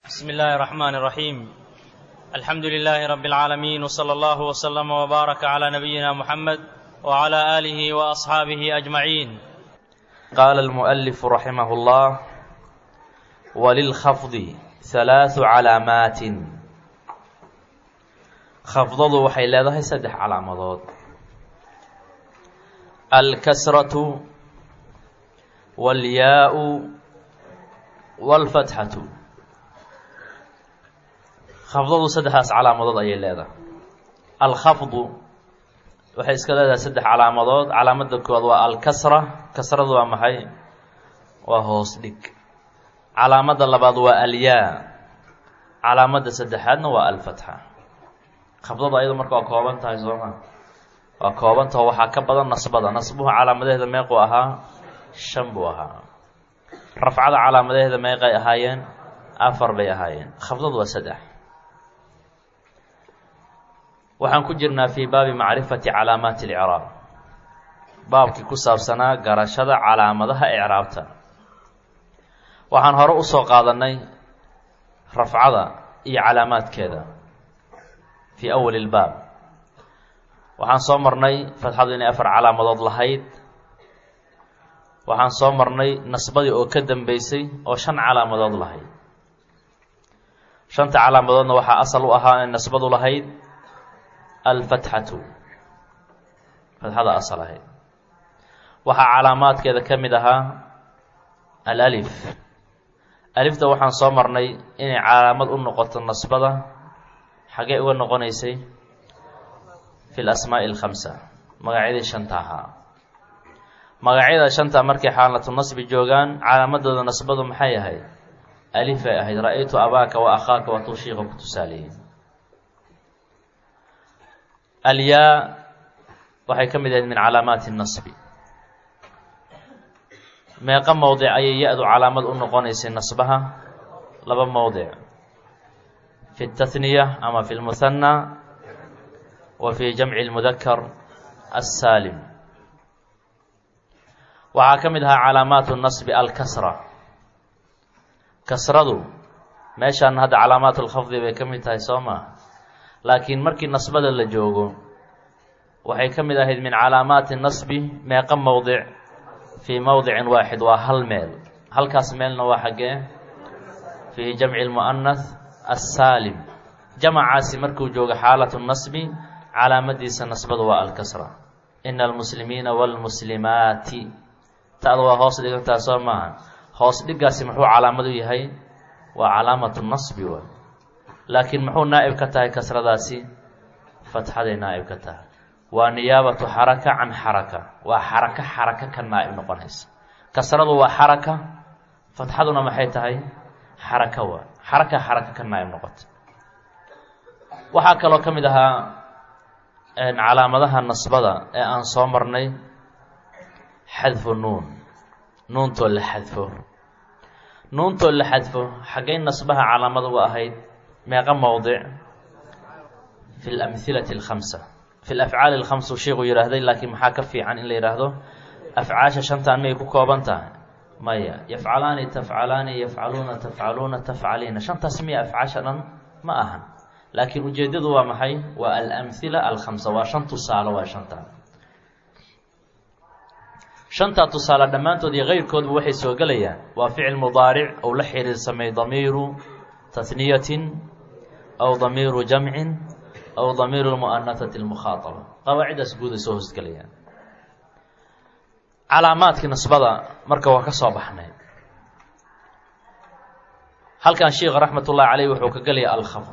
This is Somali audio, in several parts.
بسم الله الرحمن الرحيم. الحمد لله رب العالمين، وصلى الله وسلم وبارك على نبينا محمد وعلى آله وأصحابه أجمعين. قال المؤلف رحمه الله: وللخفض 3 علامات. khafdadu waxay leedahay 3 calaamadood: alkasratu walyaau walfatxatu. khafdadu 3daas calaamadood ayay leedahay. alkhafdu waxay iska leedahay 3 calaamadood. calaamada koowaad waa alkasra. kasradu waa maxay? waa hoos dhig. calaamada labaad waa alyaa. calaamada saddexaadna waa alfatxa. khafdada ayadu marka waa kooban tahay sooma? waa koobantaho waxaa ka badan nasbada. nasbuhu calaamadaheeda meequu ahaa? 5 buu ahaa. rafcada calaamadaheeda meeqay ahaayeen? 4 bay ahaayeen. khafdadu waa 3. waxaan ku jirnaa fii baabi macrifati calaamaati اlicraab, baabkii ku saabsanaa garashada calaamadaha icraabta. waxaan hore usoo qaadanay rafcada iyo calaamaadkeeda fii awali اlbaab. waxaan soo marnay fatxadu inay 4 calaamadood lahayd. waxaan soo marnay nasbadii oo ka dambeysay oo 5 calaamadood lahayd. 5ta calaamadoodna waxaa asal u ahaa in nasbadu lahayd alfatxatu, fatxada asal ahayd. waxaa calaamaadkeeda ka mid ahaa alalif. alifta waxaan soo marnay inay calaamad u noqoto nasbada. xagee uga noqonaysay? fi lasmaa'i alkhamsa, magacyadii 5ta ahaa. magacyada 5ta markay xaalatu nasbi joogaan calaamadooda nasbadu maxay ahayd? alifay ahayd. ra-aytu abaaka wa akhaaka wa tushiiqa ku tusaaleeyey. alyaa waxay ka mid ahayd min calaamaati nasbi. meeqa mowdic ayay ya-du calaamad u noqonaysay nasbaha? 2 mowdic, fi اtahniya ama fi lmuhanna wa fi jamci اlmudakar assaalim. waxaa ka mid ahaa calaamaatu nasbi alkasra. kasradu meeshaan hadda calaamaat اlkhafdi bay ka mid tahay soo maa? laakiin markii nasbada la joogo waxay ka mid ahayd min calaamaati nasbi meeqa mowdic? fii mowdicin waaxid, waa 1 meel. halkaas meelna waa xaggee? fii jamci lmu'anath assaalim. jamacaasi markuu joogo xaalatu nasbi calaamadiisa nasbada waa alkasra. ina almuslimiina wاlmuslimaati. ta'da waa hoos dhigantaa soo maaha? hoos dhigaasi muxuu calaamad u yahay? waa calaamatu nasbi waay. laakiin muxuu naa'ib ka tahay kasradaasi? fatxaday naa'ib ka tahay. waa niyaabatu xaraka can xaraka. waa xaraka ka naa'ib noqonaysa. kasradu waa xaraka, fatxaduna maxay tahay? xaraka waa xaraka ka naa'ib noqota. waxaa kaloo ka mid ahaa calaamadaha nasbada ee aan soo marnay xadfu nuun. nuuntoo la xadfo. nuuntoo la xadfo xaggay nasbaha calaamad uga ahayd? meeqa mowdic? fi اlamhilati اlkhamsa. fi lafcaali اlkhamsa sheikuu yidhaahday, laakiin maxaa ka fiican in la yidhaahdo afcaasha 5taan miyay ku kooban tahay? maya. yafcalaani, tafcalaani, yafcaluuna, tafcaluuna, tafcaliina. 5taas miya afcaasha dhan? ma ahan. laakiin ujeedadu waa maxay? waa alamhila alkhamsa. waa 5 tusaale. waa 5taa. 5taa tusaale dhammaantood iyo keyrkoodba waxay soo gelayaan waa ficil mudaaric ou la xiriirsamay damiiru tahniyatin aw damiiru jamcin aw damiiru lmu'anahati lmukhaaطaba. qawaaciddaas guud ay soo hoosgelayaan. calaamaadkii nasbada marka waa ka soo baxnay. halkan sheikh raxmat ullahi caleyh wuxuu ka gelaya alkhafd.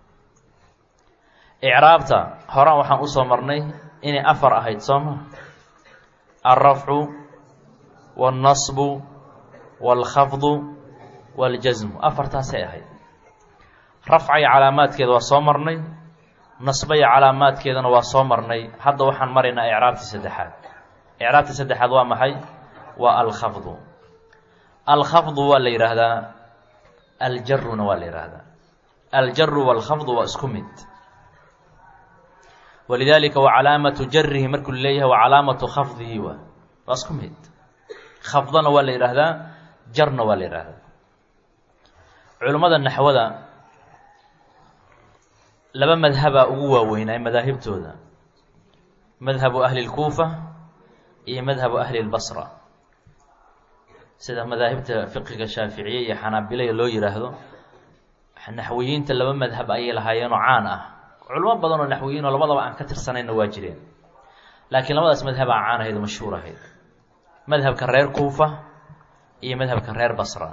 icraabta horaan waxaan usoo marnay inay 4 ahayd sooma? alrafcu wاlnasbu wاlkhafdu wاljasmu. 4taasay ahayd. rafca iyo calaamaadkeeda waa soo marnay. nasba iyo calaamaadkeedana waa soo marnay. hadda waxaan maraynaa icraabtii 3aad. icraabtii 3aad waa maxay? waa alkhafdu. alkhafdu waa la yidhaahdaa, aljaruna waa la yidhaahdaa. aljaru wاlkhafdu waa isku mid. walidaalika wa calaamatu jarihi markuu leeyahay wa calaamatu khafdihi waa isku mid. khafdana waa la yidhaahdaa, jarna waa la yidhaahdaa. culimmada naxwada laba madhabaa ugu waaweynaa madaahibtooda, madhabu ahli lkuufa iyo madhabu ahli lbasra. sida madaahibta fiqiga shaaficiye iyo xanaabilaya loo yidhaahdo, naxwiyiinta laba madhab ayay lahaayeenoo caan ah. culimo badan oo naxwiyiin oo labadaba aan ka tirsanayna waa jireen, laakiin labadaas madhabaa caan ahayd oo mashhuur ahayd, madhabka reer kuufa iyo madhabka reer basra.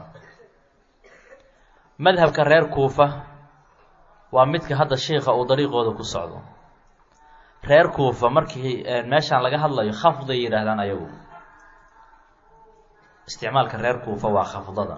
madhabka reer kuufa waa midka hadda sheikha uu dariiqooda ku socdo. reer kuufa markii meeshaan laga hadlayo khafday yidhaahdaan ayagu. isticmaalka reer kuufa waa khafdada.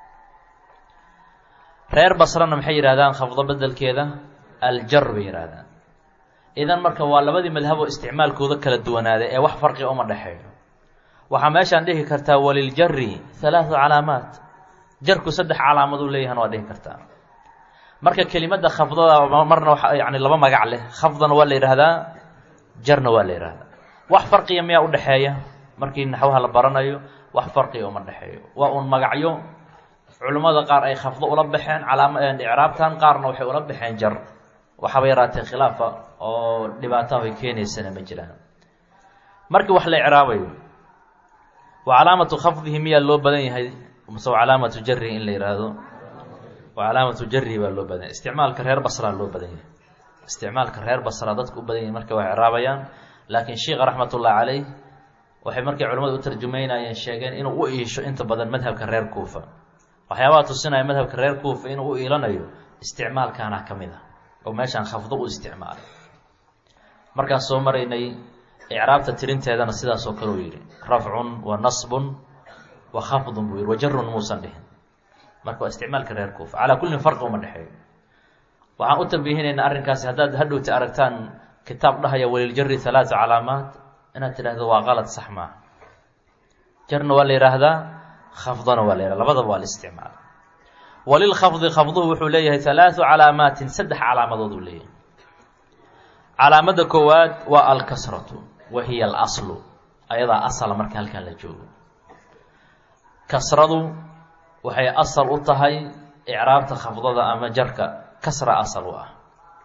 reer basrana maxay yidhahdaan khafdo bedelkeeda aljar bay yidhaahdaan. idan marka waa labadii madhaboo isticmaalkooda kala duwanaaday ee wax farqi uma dhexeeyo. waxaa meeshaan dhihi kartaa waliljari halaathu calaamaat, jarku 3 calaamad uu leeyahan waa dhihi kartaa. marka kelimada khafdada marna yani laba magac leh, khafdana waa la yidhaahdaa, jarna waa la yidhaahdaa. wax farqiya miyaa u dhexeeya? markii naxwaha la baranayo wax farqiya uma dhexeeyo, waa uun magacyo culimmada qaar ay khafdo ula baxeen icraabtan, qaarna waxay ula baxeen jar. waxaaba yaraatee khilaafa oo dhibaataha ay keenaysana ma jiraan. markii wax la icraabayo wa calaamatu khafdihi miyaa loo badan yahay mase calaamatu jarihi in la yidhaahdo? wa calaamatu jarihi baa loo badan yahay. isticmaalka reer basraa loo badan yahay. isticmaalka reer basra dadku u badan yahay markay wax icraabayaan. laakiin sheikha raxmatullahi caleyh waxay markay culimmadu u tarjumaynayeen sheegeen inuu u iisho inta badan madhabka reer kuufa. waxyaabaha tusinaya madhabka reer kuufa inuu u iilanayo isticmaalkaana ka mid ah oo meeshaan khafdo u isticmaalay. markaan soo maraynay icraabta tirinteedana sidaas oo kale uu yidhi, rafcun wa nasbun wa khafdun buu yidhi, wa jarun muusan dhihin. marka waa isticmaalka reer kuufa. calaa kullin farqi uma dhexeeyo. waxaan u tambihinaynaa arrinkaasi haddaad hadhowta aragtaan kitaab dhahaya waliljari 3 calaamaat, inaad tidhaahdo waa qalad, sax maaha. jarna waa la yidhaahdaa, khafdana waa la yidhahda, labadaba waa la isticmaala. walilkhafdi khafduhu wuxuu leeyahay 3 calaamaatin, 3 calaamadood uu leeyahay. calaamada koowaad waa alkasratu wa hiya alaslu, ayadaa asala marka halkan la joogo. kasradu waxay asal u tahay icraabta khafdada ama jarka, kasra asal u ah.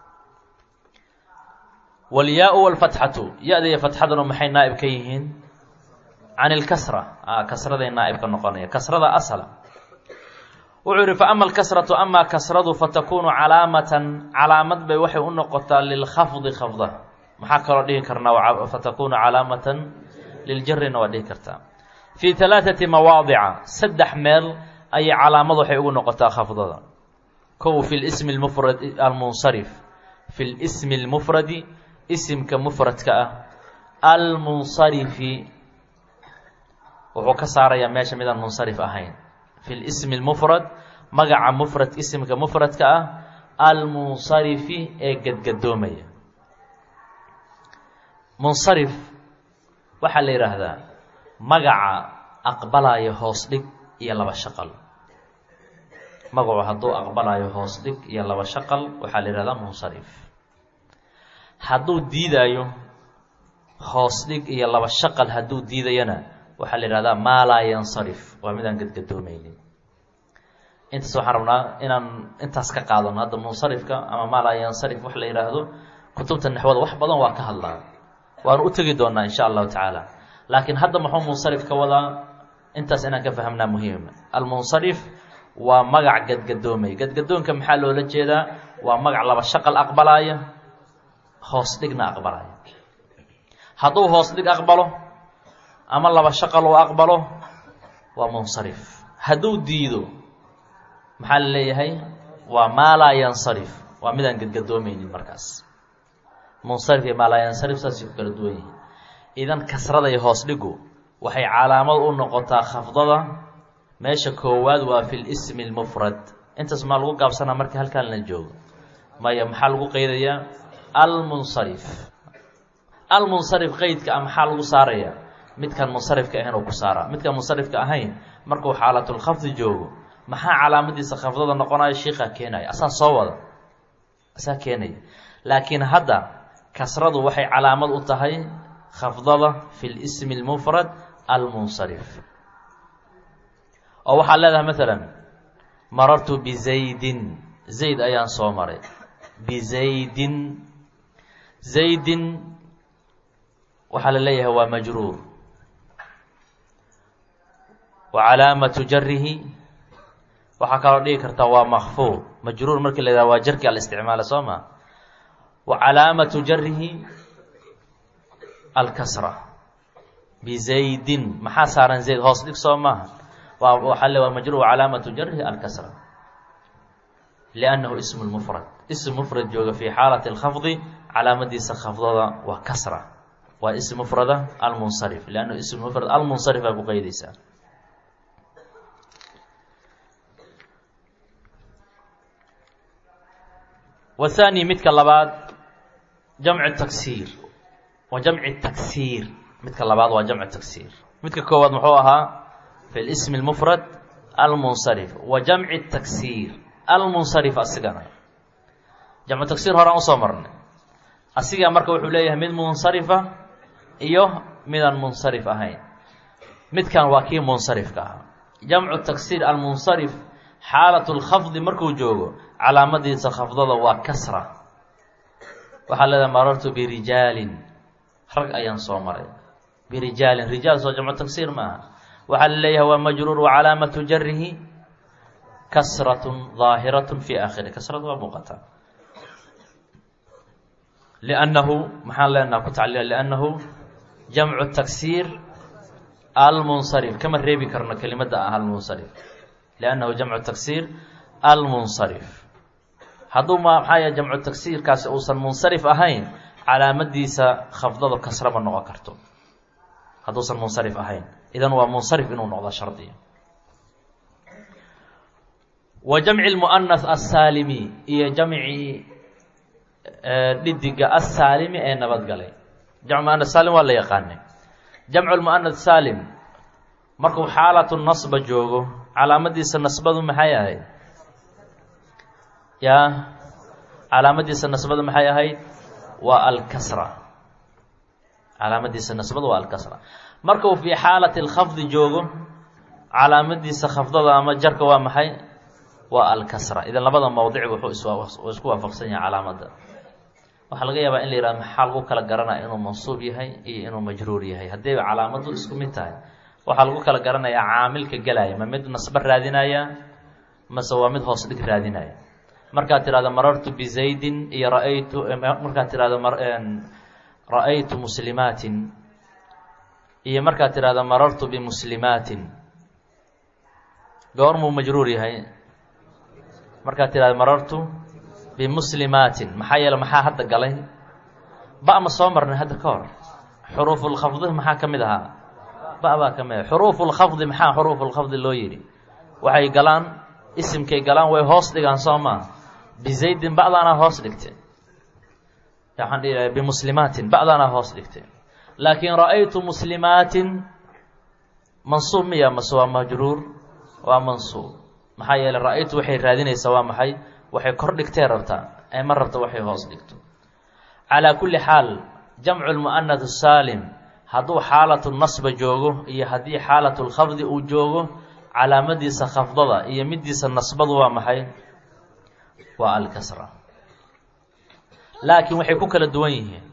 walyaa-u walfatxatu, ya-da iyo fatxaduna maxay naa'ib ka yihiin can ilkasra? kasraday naa'ib ka noqonaya, kasrada asala. wuxuu yidhi fa ama alkasratu, amaa kasradu fatakunu calaamatan, calaamad bay waxay u noqotaa lilkhafdi khafda. maxaa kaloo dhihi karnaa fatakunu calaamatan liljarina waa dhihi kartaa. fii 3 mawaadica, 3 meel ayay calaamad waxay ugu noqotaa khafdada. kow fi lismi lmufrad almunsarif, fi lismi lmufradi, isimka mufradka ah, almunsarifi, wuxuu ka saarayaa meesha midaan munsarif ahayn. fi lismi lmufrad, magaca mufrad, isimka mufradka ah, almunsarifi ee gadgadoomaya. munsarif waxaa la yidhaahdaa magaca aqbalaya hoos dhig iyo 2 shaqal. magacu hadduu aqbalayo hoos dhig iyo 2 shaqal waxaa la yidhahdaa munsarif. hadduu diidayo hoos dhig iyo 2 shaqal, hadduu diidayana waxaa la yidhahdaa maa laa yansarif, waa midaan gadgadoomaynin. intaas waxaan rabnaa inaan intaas ka qaadano. hadda munsarifka ama maa laa yansarif wax la yidhaahdo kutubta naxwada wax badan waa ka hadlaa, waanu u tegi doonaa insha allahu tacaala. laakiin hadda muxuu munsarif ka wadaa? intaas inaan ka fahamnaa muhiima. almunsarif waa magac gadgadoomay. gadgadoonka maxaa loola jeedaa? waa magac 2 shaqal aqbalaya, hoos dhigna aqbalaya. hadduu hoos dhig aqbalo ama 2 shaqal uu aqbalo waa munsarif. hadduu diido maxaa la leeyahay? waa maa laa yansarif, waa midaan gadgadoomaynin. markaas munsarif iyo maa laa yansarif saasay ku kala duwan yihiin. idan kasrada iyo hoos dhigu waxay calaamad u noqotaa khafdada. meesha koowaad waa fi lismi lmufrad. intaas maa lagu gaabsanaa markii halkaan la joogo? maya, maxaa lagu qeydayaa? almunsarif. almunsarif qeydka a maxaa lagu saarayaa? midkaan munsarifka ahayn oo ku saaraa. midkaan munsarifka ahayn markuu xaalatulkhafdi joogo maxaa calaamadiisa khafdada noqonaya? shiikaa keenaya, asaa soo wada, asaa keenaya. laakiin hadda kasradu waxay calaamad u tahay khafdada fi lismi lmufrad almunsarif. oo waxaad leedahay maalan marartu bizaydin, zayd ayaan soo maray. bizaydin, zaydin waxaa la leeyahay waa majruur, wa calaamatu jarihi waxaa kaloo dhigi kartaa waa makfuud. majruur markii la yidhaha waa jarki alisticmaala soo ma. wa calaamatu jarihi alkasra. bizaydin maxaa saaran zayd, hoos dhig soo maaha. waxaa le waa majruur wa calaamatu jarihi alkasra liannahu ismu lmufrad. ism mufrad jooga fii xaalati alkhafdi calaamadiisa khafdada waa kasra. waa ism mufrada almunsarif, liannahu ism mufrad almunsarif aa ku qeydaysaa. wathani midka labaad jamcu taksiir wa jamci taksiir. midka labaad waa jamcu taksiir. midka koowaad muxuu ahaa fi lismi lmufrad almunsarif wa jamci taksiir almunsarif. asigana jamcu taksiir horaan usoo marnay. asigaa marka wuxuu leeyahay mid munsarifa iyo midaan munsarif ahayn. midkan waa kii munsarifka ahaa. jamcu taksiir almunsarif xaalat lkhafdi markuu joogo calaamadiisa khafdada waa kasra. waxaa leedahay marartu birijaalin, rag ayaan soo maray. birijaalin, rijaal soo jamcu taksiir maaha. waxaa la leeyahay waa majruur wa calaamatu jarihi kasratun daahiratun fi aakhiri. kasrada waa muuqataa liannahu maxaan leenaha ku tacliila liannahu jamcu taksiir almunsarif. kama reebi karno kelimada ah almunsarif liannahu jamcu taksiir almunsarif. hadduu maxaa yahay jamcu taksiirkaasi uusan munsarif ahayn calaamadiisa khafdada kasra ma noqon karto hadduusan munsarif ahayn. idan waa munsarif inuu noqdo shardiga. wa jamci lmu'anath assaalimi iyo jamci dhidiga assaalimi ee nabadgalay. jamcu mu'anath saalim waa la yaqaanay. jamcu lmu'anath saalim markuu xaalatu nasba joogo calaamadiisa nasbadu maxay ahayd? yaa calaamadiisa nasbadu maxay ahayd? waa alkasra. calaamadiisa nasbadu waa alkasra. markuu fii xaalati alkhafdi joogo calaamadiisa khafdada ama jarka waa maxay? waa alkasra. idan labada mowdic wuxuu isku waafaqsan yahay calaamada. waxaa laga yaabaa in la yihahdo maxaa lagu kala garanaya inuu mansuub yahay iyo inuu majruur yahay. haddii calaamadu isku mid tahay waxaa lagu kala garanayaa caamilka gelaya ma mid nasbe raadinaya mase waa mid hoos dhig raadinaya. markaad tidhahdo marartu bizaydin iyo ra-aytu, markaad tidhahdo ra-aytu muslimaatin iyo markaad tidhahdo marartu bimuslimaatin, goormuu majruur yahay? markaad tidhahdo marartu bimuslimaatin. maxaa yeele maxaa hadda galay? ba ma soo marnay hadda ka hor. xuruufulkhafdi maxaa ka mid ahaa? ba baa ka mid ah. xuruufulkhafdi maxaa xuruufulkhafdi loo yidhi? waxay galaan isimkay galaan way hoos dhigaan soo maa. bizaydin ba'daanaa hoos dhigtay. waxaan dhihi bimuslimaatin ba'daanaa hoos dhigtay. laakiin ra-aytu muslimaatin mansuub miya mase waa majruur? waa mansuub. maxaa yeeley ra-aytu waxay raadinaysaa waa maxay? waxay kor dhigtay rabtaa ee ma rabta waxay hoos dhigto. calaa kulli xaal jamcu lmu'anath saalim hadduu xaalatu nasba joogo iyo haddii xaalatu lkhafdi uu joogo calaamadiisa khafdada iyo midiisa nasbadu waa maxay? waa alkasra. laakiin waxay ku kala duwan yihiin.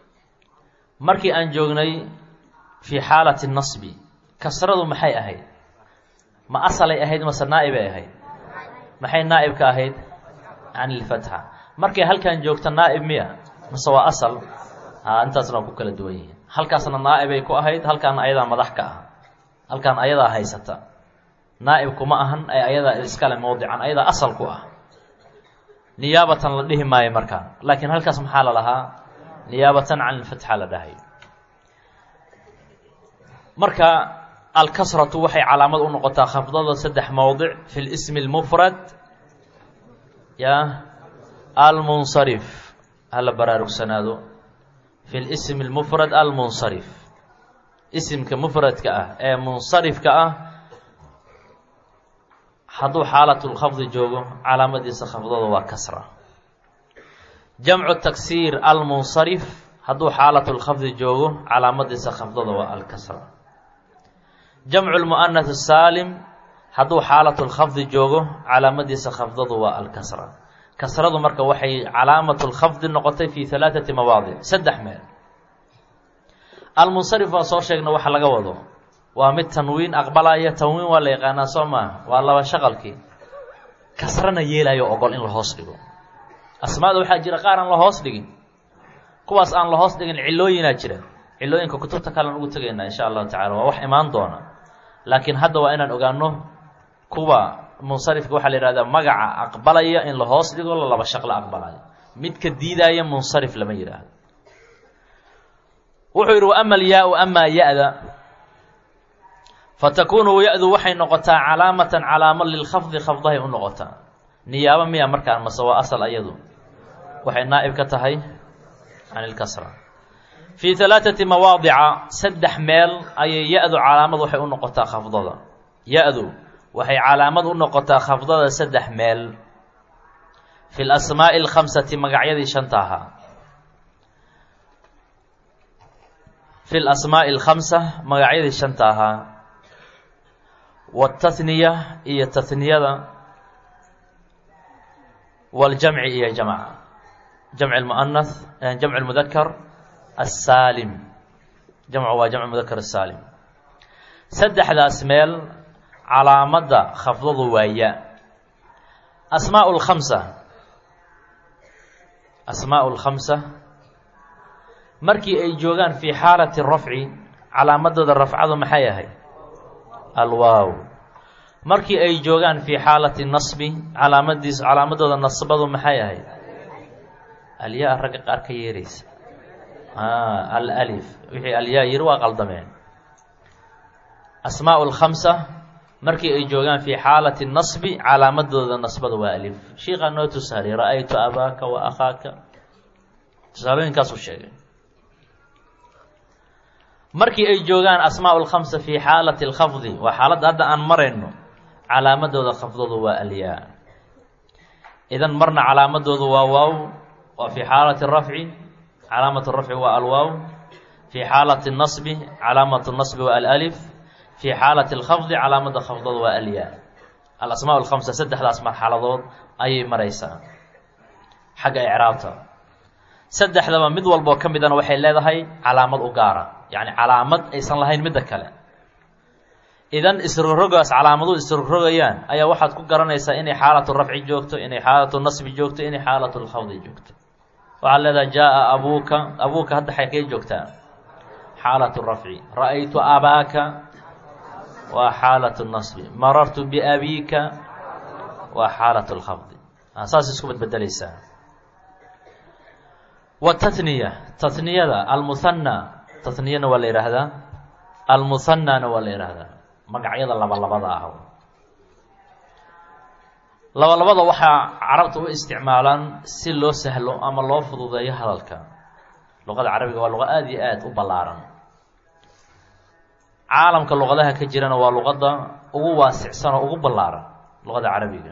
markii aan joognay fii xaalati nasbi kasradu maxay ahayd? ma asalay ahayd mase naa'ibay ahayd? maxay naa'ib ka ahayd? can ilfatxa. markay halkan joogto naa'ib miya mase waa asal? intaasna waa ku kala duwan yihiin. halkaasna naa'ibay ku ahayd, halkaana ayadaa madax ka ah. halkaan ayadaa haysata. naa'ib kuma ahan ee ayadaa iskale mowdican, ayadaa asal ku ah. niyaabatan la dhihi maayo markaa. laakiin halkaas maxaa la lahaa? niyaabatan can ilfatxa la dhahay. marka alkasratu waxay calaamad u noqotaa khafdada saddex mowdic fi lismi اlmufrad ya almunsarif. hala baraarugsanaado fi lismi اlmufrad almunsarif. isimka mufradka ah ee munsarifka ah hadduu xaalatulkhafdi joogo calaamadiisa khafdada waa kasra. jamcu taksiir almunsarif hadduu xaalatulkhafdi joogo calaamadiisa khafdada waa alkasra. jamcu lmu'anath saalim hadduu xaalatulkhafdi joogo calaamadiisa khafdadu waa alkasra. kasradu marka waxay calaamatulkhafdi noqotay fii 3 mawaadic, 3 meel. almunsarif waa soo sheegna waxa laga wado waa mid tanwiin aqbalaya. tanwiin waa la yaqaanaa soo maaha, waa laba shaqalkii. kasrana yeelayo ogol in la hoos dhigo. asmaada waxaa jira qaar aan la hoos dhigin, kuwaas aan la hoos dhigin cilooyinaa jira. cilooyinka kutubta kalean ugu tegaynaa insha allahu tacala, waa wax imaan doona. laakiin hadda waa inaan ogaano kuwa munsarifka waxaa la yihahdaa magaca aqbalaya in la hoos dhigo la laba shaqlo aqbalayo. midka diidaaya munsarif lama yidhaahdo. wuxuu yidhi waama alyaa-u amaa ya-da fatakunu ya-du waxay noqotaa calaamatan calaamo lilkhafdi, khafdahay u noqotaa. niyaabo miya markaan mase waa asal ayadu? waxay naa'ib ka tahay can ilkasra. fii 3 mawaadica, 3 meel ayay ya-du calaamad waxay u noqotaa khafdada. ya-du waxay calaamad u noqotaa khafdada 3 meel. fi lasmaa'i alkhamsati, magacyadii 5 ahaa. fi lasmaa'i alkhamsa, magacyadii 5 ahaa. waatahniya, iyo tahniyada. waljamci, iyo jamca. jamc lmu'anath, jamc lmudakar asaalim. jamcu waa jamc mudakar asaalim. 3daas meel calaamadda khafdadu waa ya. asmaa'u lkhamsa, asmaa'u lkhamsa markii ay joogaan fii xaalati rafci, calaamadooda rafcadu maxay ahay? alwaaw. markii ay joogaan fii xaalati nasbi, calaamadooda nasbadu maxay ahay? alyaa. ragga qaar ka yeeraysa alif. wixii alyaa yiri waa qaldameen. asmaa'u lkhamsa markii ay joogaan fii xaalati nasbi, calaamadooda nasbada waa alif. shiikaa noo tusaaliy ra-aytu abaaka wa akhaaka, tusaalooyinkaasuu sheegay. markii ay joogaan asmaa'u lkhamsa fii xaalati alkhafdi, waa xaaladda hadda aan marayno, calaamadooda khafdadu waa alyaa. idan marna calaamadoodu waa waaw, waa fii xaalati rafci, calaamatu rafci waa alwaaw. fii xaalati nasbi, calaamatu nasbi waa alif. fii xaalati alkhafdi, calaamada khafdadu waa alyaa. alasmaa lkhamsa 3daas marxaladood ayay maraysaa xagga icraabta. 3daba mid walboo ka midana waxay leedahay calaamad u gaara, yacni calaamad aysan lahayn midda kale. idan isrogrogaas calaamaduhu isrogrogayaan ayaa waxaad ku garanaysaa inay xaalatu rafci joogto, inay xaalatu nasbi joogto, inay xaalatu lkhafdi joogto. waxaad leedahay jaa-a abuuka. abuuka hadda xaykay joogtaa? xaalatu rafci. ra-aytu abaaka waa xaalatu nasbi. marartu biabiika waa xaalatu lkhafdi. saas isku badbedelaysaa. watahniya, tahniyada almuhanna, tahniyana waa la yidhaahdaa, almuhannana waa la yidhaahdaa. magacyada labalabada ah. labalabada waxaa carabta u isticmaalaan si loo sahlo ama loo fududeeyo hadalka. luqada carabiga waa luqa aada iyo aada u ballaaran. caalamka luqadaha ka jirana waa luqadda ugu waasicsan oo ugu ballaaran, luqada carabiga.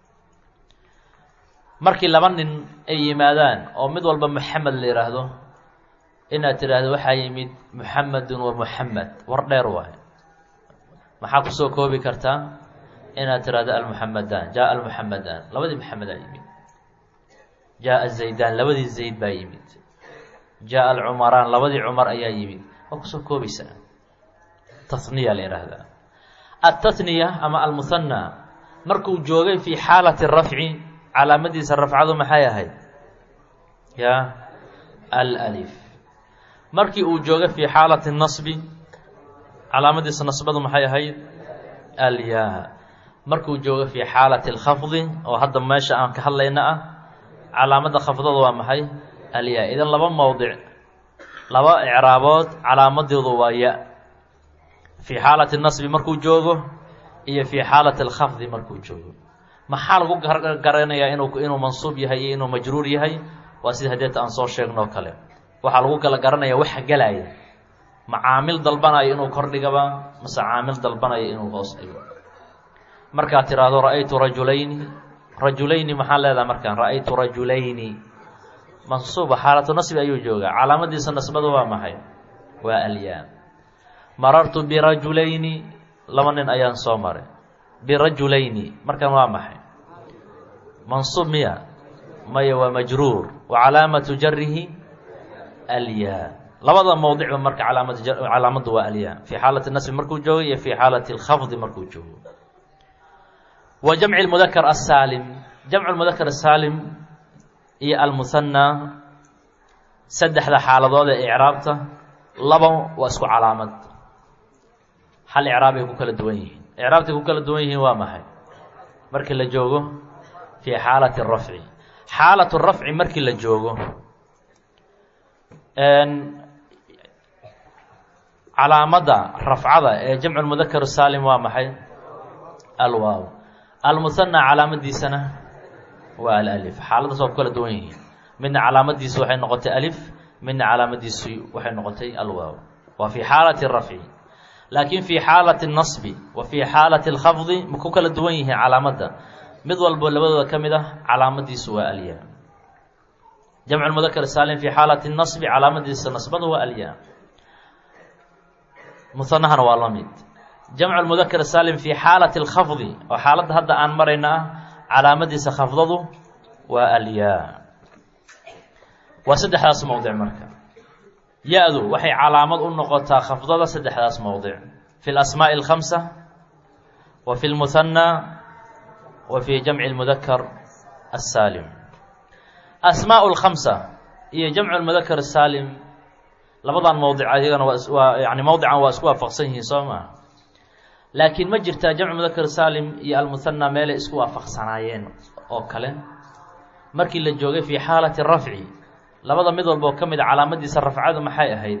markii 2 nin ay yimaadaan oo mid walba moxamed la yidhaahdo, inaad tidhaahdo waxaa yimid muxamedun wa muxamed, war dheer waay. maxaa kusoo koobi kartaa? inaad tidhaahdo almuxamedaan. jaa almuxamedaan, labadii maxamedaa yimid. jaa azaydaan, labadii zayd baa yimid. jaa alcumaraan, labadii cumar ayaa yimid. waa kusoo koobaysaa. tahniya la yidhaahdaa. atahniya ama almuhanna markuu joogay fii xaalati rafci, calaamadiisa rafcadu maxay ahayd? ya alif. markii uu joogay fii xaalati nasbi, calaamadiisa nasbadu maxay ahayd? alyaa. markuu joogo fii xaalati alkhafdi, oo hadda meesha aan ka hadlayna ah, calaamadda khafdada waa maxay? alyaa. idan 2 mowdic, 2 icraabood calaamadoodu waa ya. fii xaalati nasbi markuu joogo iyo fii xaalati alkhafdi markuu joogo. maxaa lagu garanayaa inuu mansuub yahay iyo inuu majruur yahay? waa sida hadeeta aan soo sheegnoo kale. waxaa lagu kala garanayaa waxa gelaya, ma caamil dalbanayo inuu kordhigaba mase caamil dalbanayo inuu hoos dhigo. markaad tiraahdo ra-aytu rajulayni, rajulayni maxaa leedaha markaan? ra-aytu rajulayni mansuuba, xaalatu nasbi ayuu joogaa. calaamadiisa nasbadu waa maxay? waa alyaa. marartu birajulayni, 2 nin ayaan soo maray. birajulayni markan waa maxay mansuub miya maya waa majruur wa calaamatu jarihi alyaa labada mowdicba marka calaamaddu waa alyaa fii xaalati nasbi markuu joogo iyo fii xaalati alkhafdi markuu joogo wa jamci lmudakar asaalim jamcu lmudakar asaalim iyo almuhanaa saddexda xaaladood ee icraabta laba waa isku calaamad hal icraabay ku kala duwan yihiin icraabtay ku kala duwan yihiin waa maxay markii la joogo fii xaalati rafci xaalatu rafci markii la joogo calaamadda rafcada ee jamcu lmudakar saalim waa maxay alwaaw almuhanaa calaamadiisana waa alalif xaaladaas waa ku kala duwan yihiin midna calaamadiisu waxay noqotay alif midna calaamadiisu waxay noqotay alwaaw waa fii xaalati rafci laakiin fii xaalati nasbi wa fii xaalati alkhafdi ma ku kala duwan yihiin calaamadda mid walbo labadooda ka mid ah calaamadiisu waa alyaa jamcu lmudakar saalim fii xaalati nasbi calaamadiisa nasbada waa alyaa muhanahana waa la mid jamcu lmudakar saalim fii xaalati alkhafdi oo xaaladda hadda aan marayna ah calaamadiisa khafdadu waa alyaa waa saddexdaas mowdic marka ya-du waxay calaamad u noqotaa khafdada saddexdaas mowdic fi lasmaaءi اlkhamsa wa fi lmuhanaa wa fi jamci lmudakar asaalim asmaaء اlkhamsa iyo jamcu lmudakar asaalim labadan mowdic ayagana waa yani mowdican waa isku waafaqsan yihiin soo maa laakiin ma jirtaa jamcu mudakar saalim iyo almuhanaa meelay isku waafaqsanaayeen oo kale markii la joogay fii xaalati rafci labada mid walba oo ka mid a calaamadiisa rafcadu maxay ahayd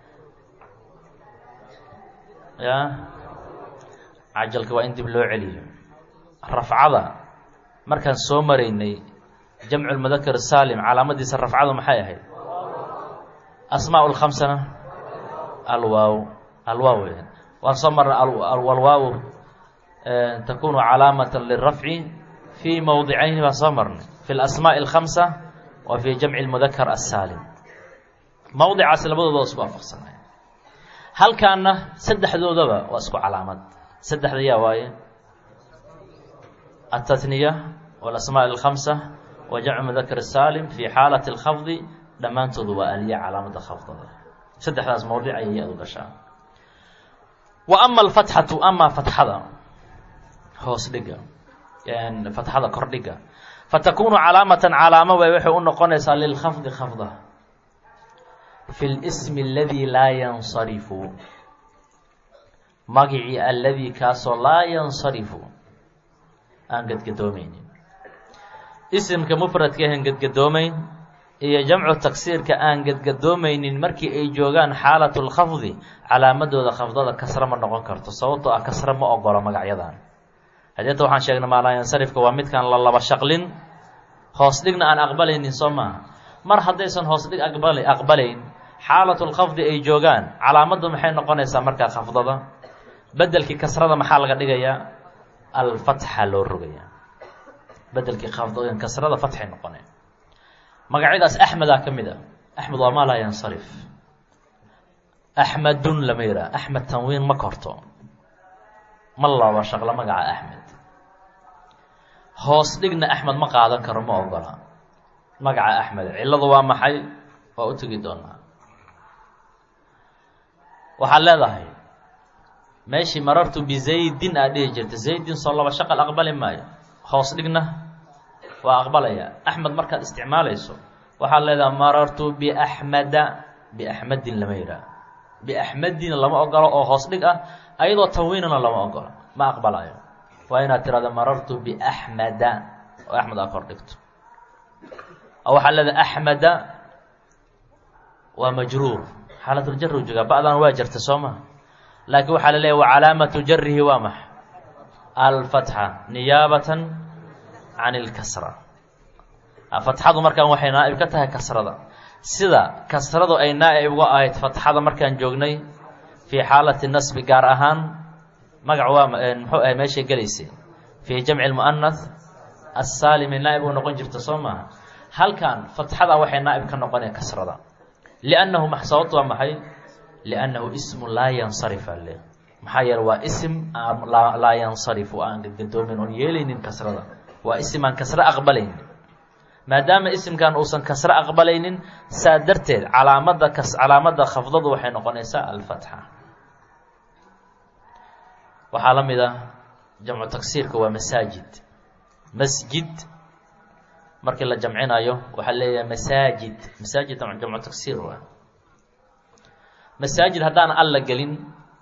ya cajalka waa in dib loo celiyo rafcada markaan soo maraynay jamcu lmudakar saalim calaamadiisa rafcadu maxay ahayd asmaa lkhamsana alwaaw alwaaw waan soo marnay alwaaw takunu calaamata lirafci fii mowdicayni baan soo marnay fi lasmaaءi اlkhamsa wa fii jamci lmudakar asaalim mowdicaasi labadooda waa isku waafaqsanay halkaana saddexdoodaba waa isku calaamad saddexda yaa waaye atatniya walasmaaء اlkhamsa wa jamcu mudakar saalim fii xaalati اlkhafdi dhammaantoodu waa aliya calaamada khafdada saddexdaas mowdic ayay ya-du gashaa wa ama alfatxatu amaa fatxada hoos dhiga fatxada kordhiga fatakunu calaamatan calaamo way waxay u noqonaysaa lilkhafdi khafda fi lsmi aladii laa yansarifu magicii alladii kaasoo laa yansarifu aan gadgadoomaynin isimka mufradka ahan gadgadoomayn iyo jamcu taksiirka aan gadgadoomaynin markii ay joogaan xaalatu lkhafdi calaamadooda khafdada kasre ma noqon karto sababtoo ah kasre ma ogolo magacyadan hadeeta waxaan sheegnay maalaayansarifka waa midkaan la laba shaqlin hoos dhigna aan aqbalaynin soo maaha mar haddaysan hoos dhig aqbalayn xaalatu lkhafdi ay joogaan calaamaddu maxay noqonaysaa markaa khafdada bedelkii kasrada maxaa laga dhigayaa alfatxa loo rogayaa bedelkii kasrada fatxay noqoneen magacyadaas axmedaa ka mid a axmed waa maa laa yansarif axmedun lama yihaa axmed tanwiin ma korto ma laba shaqlo magaca axmed hoos dhigna axmed ma qaadan karo ma ogola magaca axmed cilladu waa maxay waa u tegi doonaa waxaad leedahay meeshii marartu bizaydin aad dhihi jirta zaydin soo laba shaqal aqbali maayo hoos dhigna waa aqbalaya axmed markaad isticmaalayso waxaad leedahay marartu biaxmeda biaxmedin lama yihaa biaxmedin lama ogolo oo hoos dhig ah ayadoo tanwiinana lama ogolo ma aqbalayo waa inaad tirahdo marartu biaxmeda oo axmed aa kor dhigto waxaad leedahay axmeda waa majruur xaalatuljar u joogaa ba'dan waa jarta soo maa laakiin waxaa la leeyahy wa calaamatu jarihi waa max alfatxa niyaabatan can ilkasra fatxadu markaan waxay naa'ib ka tahay kasrada sida kasradu ay naa'ib uga ahayd fatxada markaan joognay fii xaalati nasbi gaar ahaan magac waa muxuu ahay meeshay gelaysay fii jamci lmu'anath assaalimi naa'ib u noqon jirta soo maaha halkan fatxada waxay naa'ib ka noqonaya kasrada liannahu sababtu waa maxay liannahu ismu laa yansarif ale maxaa yeele waa isim laa yansarifu aan gadgadoomin oon yeelaynin kasrada, waa isim aan kasre aqbalaynin. maadaama isimkan uusan kasre aqbalaynin, saa darteed calaamada khafdadu waxay noqonaysaa alfatxa. waxaa la mid ah jamcu taksiirka waa masaajid. masjid markii la jamcinayo waxaa leeyahay masaajid. masaajid jamcu taksiir waa. masaajid haddaan alla gelin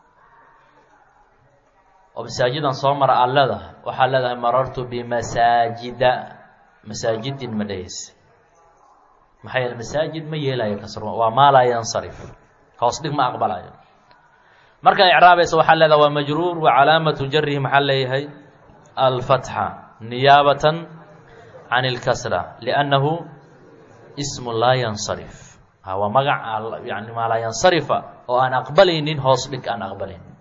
oo masaajidan soo mara aad leedahay, waxaa leedahay marartu bimasaajida. masaajidin ma dhehaysa, maxaa yeele masaajid ma yeelayo kasro, waa maa laa yansarif, hoos dhig ma aqbalayo. markaa icraabaysa waxaa leedahay waa majruur wa calaamatu jarihi maxaa leeyahay alfatxa niyaabatan can اlkasra liannahu ismu laa yansarif. waa magac yani maa laa yansarifa oo aan aqbalaynin hoos dhig aan aqbalaynin.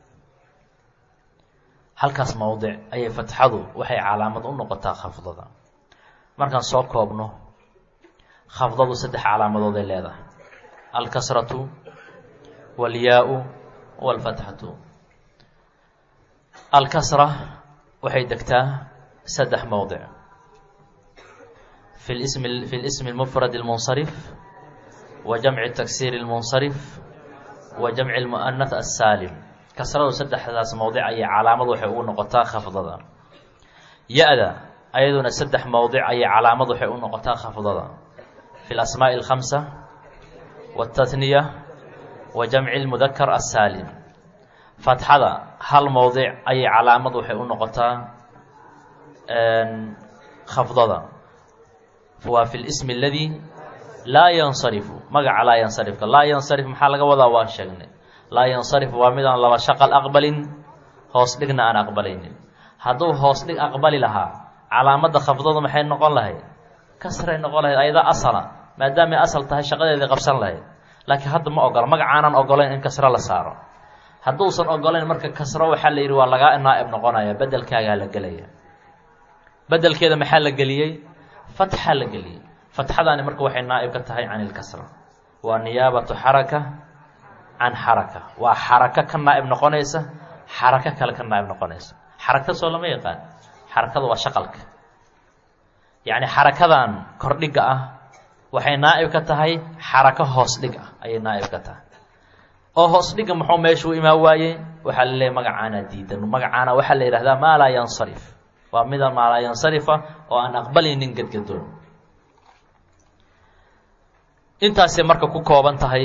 halkaas mowdic ayay fatxadu waxay calaamad u noqotaa khafdada. markaan soo koobno, khafdadu 3 calaamadood ay leedahay: alkasratu wاlyaau wاlfatxatu. alkasra waxay degtaa 3 mowdic: fi اlismi اlmufrad اlmunsarif wa jamci taksiir اlmunsarif wa jamci اlmu'anath asaalim. kasradu 3daas mowdic ayay calaamad waxay ugu noqotaa khafdada. ya-da ayaduna 3 mowdic ayay calaamad waxay u noqotaa khafdada: fi اlasmaaءi اlkhamsa wاtatniya wa jamci اlmudakar asaalim. fatxada 1 mowdic ayay calaamad waxay u noqotaa khafdada, waa fi اlismi اladi laa yansarifu. magaca laa yansarifka, laa yansarif maxaa laga wadaa waan sheegnay. laa yansarif waa midaan laba shaqal aqbalin, hoos dhigna aan aqbalaynin. hadduu hoos dhig aqbali lahaa, calaamadda khafdadu maxay noqon lahayd? kasray noqon lahayd, ayadaa asala. maadaamay asal tahay shaqadeedii qabsan lahayd. laakiin hadda ma ogola, magacaanan ogolayn in kasro la saaro. hadduusan ogolayn marka kasro waxaa la yidhi waa lagaa naa'ib noqonaya, bedelkaagaa la gelaya. bedelkeeda maxaa la geliyey? fatxa la geliyey. fatxadaani marka waxay naa'ib ka tahay can ilkasra, waa niyaabatu xaraka can xaraka. waa xaraka ka naa'ib noqonaysa, xarako kale ka naa'ib noqonaysa. xarakada soo lama yaqaan, xarakada waa shaqalka. yacni xarakadan kordhiga ah waxay naa'ib ka tahay xarako hoos dhig ah ayay naa'ib ka tahay. oo hoos dhiga muxuu meeshuu imaan waayey? waxaa la leeyahy magacaana diidan. magacaana waxaa la yidhahdaa maa laa yansarif, waa mida maa laa yansarifa oo aan aqbalaynin gadgadoon. intaasay marka ku kooban tahay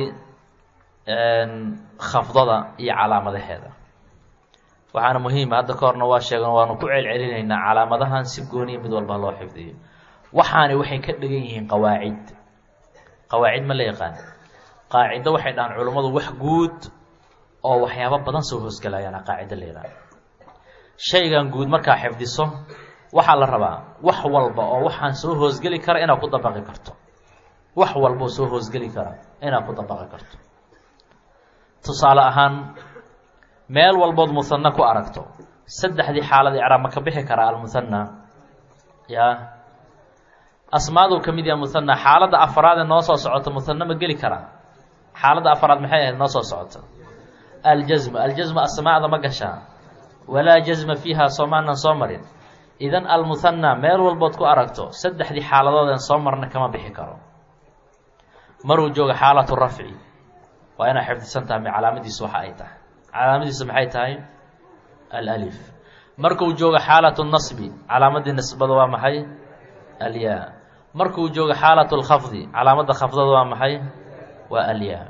khafdada iyo calaamadaheeda. waxaana muhiima, hadda ka horna waa sheegan, waanu ku celcelinaynaa calaamadahan si gooniya mid walba loo xifdiyo. waxaani waxay ka dhigan yihiin qawaacid. qawaacid ma la yaqaan? qaacido waxay dhahaan culummadu wax guud oo waxyaabo badan soo hoosgalayaana qaacido la yidhaha. shaygan guud markaa xifdiso, waxaa la rabaa wax walba oo waxaan soo hoosgeli kara inaad ku dabaqi karto. wax walboo soo hoosgeli kara inaad ku dabaqi karto. tusaale ahaan, meel walbood muhanna ku aragto, 3dii xaalad icraab ma ka bixi karaa almuhanna? yaa asmaaduu ka mid yaha muhanna. xaaladda afraad ee noo soo socota muhanna ma geli karaa? xaaladda afraad maxay ahayd noo soo socota? aljasmu. aljasmu asmaada ma gashaa? walaa jasma fiiha soomaanan soo marin. idan almuhanna meel walbood ku aragto 3dii xaaladood een soo marna kama bixi karo. maruu jooga xaalatu rafci, waa inaa xifdisan tahay calaamadiisu waxa ay tahay. calaamadiisu maxay tahay? alif. markuu jooga xaalatu nasbi, calaamadii nasbada waa maxay? alyaa. markuu jooga xaalatu lkhafdi, calaamadda khafdada waa maxay? waa alyaa.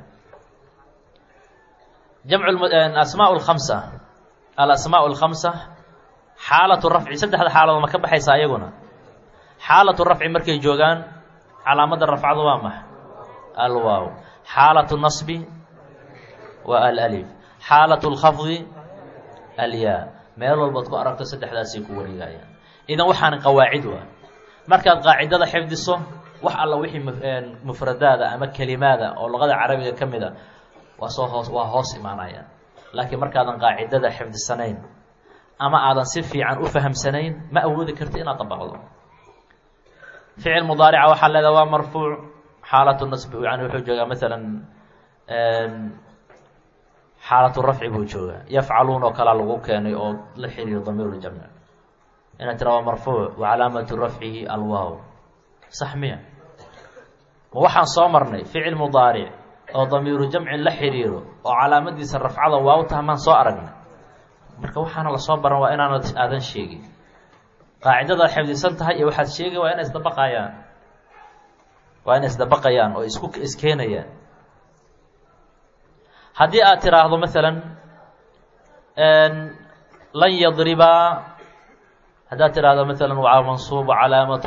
jamcu asmaa lkhamsa, alasmaa lkhamsa, xaalatu rafci 3da xaaladood ma ka baxaysa iyaguna? xaalatu rafci markay joogaan, calaamadda rafcada waa maxay? alwaaw. xaalatu nasbi waa alif. xaalatu lkhafdi alyaa. meel walbaad ku aragto 3daasay ku wareegayaan. idan waxaan qawaacid ah. markaad qaacidada xifdiso, wax alla wixii mufradaada ama kelimaada oo luqada carabiga ka mid a waa hoos imaanayaan. laakiin markaadan qaacidada xifdisanayn ama aadan si fiican u fahamsanayn, ma awoodi karti inaad dabaqdo. ficil mudaarica waxaa leedaha waa marfuuc. xaalatu nasbi yani wuxuu joogaa maalan xaalatu rafci buu joogaa. yafcaluun oo kalaa lagu keenay oo la xiriiro damiiru jamci, inaad tira waa marfuuc wa calaamatu rafcihi alwaaw. sax miya? ma waxaan soo marnay ficil mudaaric oo damiiru jamcin la xiriiro oo calaamadiisa rafcada waaw taha maan soo aragnay. marka waxaana lasoo baran waa inaanad aadan sheegin. qaacidadaad xifdisan tahay iyo waxaad sheegay waa inay isdabaqayaan, oo iskeenayaan. haddii aad tiraahdo maalan lan yadribaa, haddaad tiraahdo maalan waa mansuub calaamatu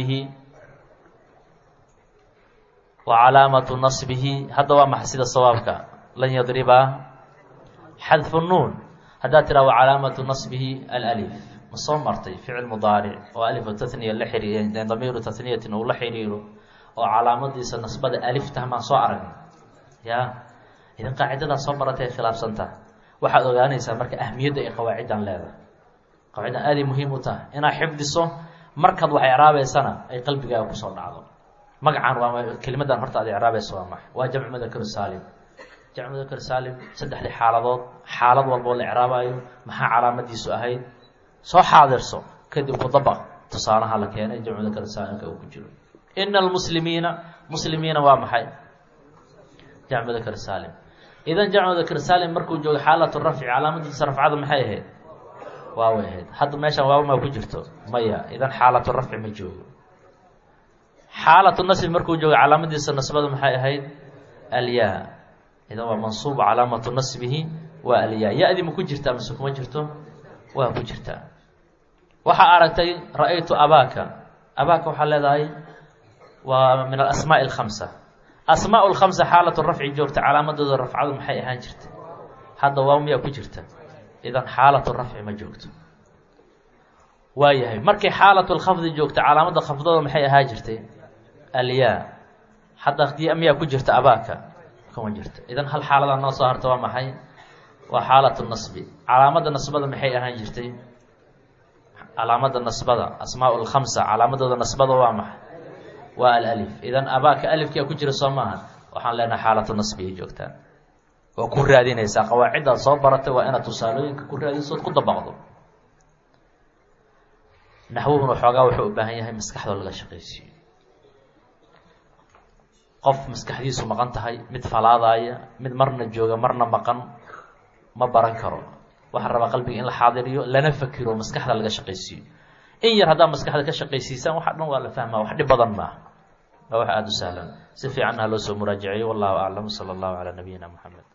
nasbihi, hadda waa maxay sida sawaabka? lan yadribaa xadfu nuun. haddaad tiraahdo calaamatu nasbihi alأlif, ma soo martay ficil mudaaric oo alifu tahniya la xiriir damiiru tahniyatin uu la xiriiro oo calaamadiisa nasbada aliftah maan soo aragna ya. idan qaacidadaa soo baratay ay khilaafsantaha. waxaad ogaanaysaa marka ahmiyadda ay qawaaciddan leedahay. qawaaciddan aaday muhiim u tahay inaad xifdiso, markaad wax icraabeysana ay qalbigaaga kusoo dhacdo. magacan waa kelimadan horta aad icraabaysa waa maxay? waa jamcu mudakar saalim. jamcu mudakar saalim saddexdii xaaladood, xaalad walboo la icraabayo maxaa calaamadiisu ahayd? soo xaadirso kadib ku dabaq tusaalaha la keenay jamcu mudakar saalimka uu ku jiro. ina almuslimiina waa maxay? jamcu mudakar saalim. idan jamcu mudakar saalim markuu joogo xaalatu rafci calaamadiisa rafcada maxay ahayd? waaway ahayd. hadda meeshaan waaw maa ku jirto? maya. idan xaalatu rafci ma joogo. xaalatu nasbi markuu joogo calaamadiisa nasbada maxay ahayd? alyaa. idan waa mansuub, calaamatu nasbihi waa alyaa. ya-di ma ku jirtaa mise kuma jirto? waa ku jirtaa. waxaa aragtay ra-aytu abaaka. abaaka waxaa leedahay waa min alasmaaءi اlkhamsa. asmaaء اlkhamsa xaalatu rafci joogta calaamadooda rafcadu maxay ahaan jirta? hadda waaw miyaa ku jirta? idan xaalatu rafci ma joogto. waayahay markay xaalatu lkhafdi joogta calaamada khafdada maxay ahaa jirtay? alyaa. hadda miyaa ku jirta abaaka? kuma jirta. idan hal xaaladaa noo soo harta waa maxay? waa xaalatu nasbi. calaamada nasbada maxay ahaan jirtay? calaamada nasbada asmaaء اlkhamsa calaamadooda nasbada waa maxay? waa alأlif. idan abaaka alifkaa ku jira soo maaha? waxaan leenahay xaalatu nasbiyay joogtaan. waa ku raadinaysaa qawaaciddaad soo baratay waa inaad tusaalooyinka ku raadisood ku dabaqdo. naxwuhuna xoogaa wuxuu u baahan yahay maskaxdoo laga shaqaysiiyo. qof maskaxdiisu maqan tahay, mid falaadaaya, mid marna jooga marna maqan, ma baran karo. waxaa rabaa qalbiga in la xaadiriyo, lana fakiro, maskaxda laga shaqaysiiyo. in yar haddaa maskaxda ka shaqaysiisaan waxa dhan waa la fahmaa. wax dhib badan maaha, waa wax aada u sahlan. si fiicanna ha loo soo muraajaceeyo. wallahu aclam. sala allahu calaa nabiyina moxamed.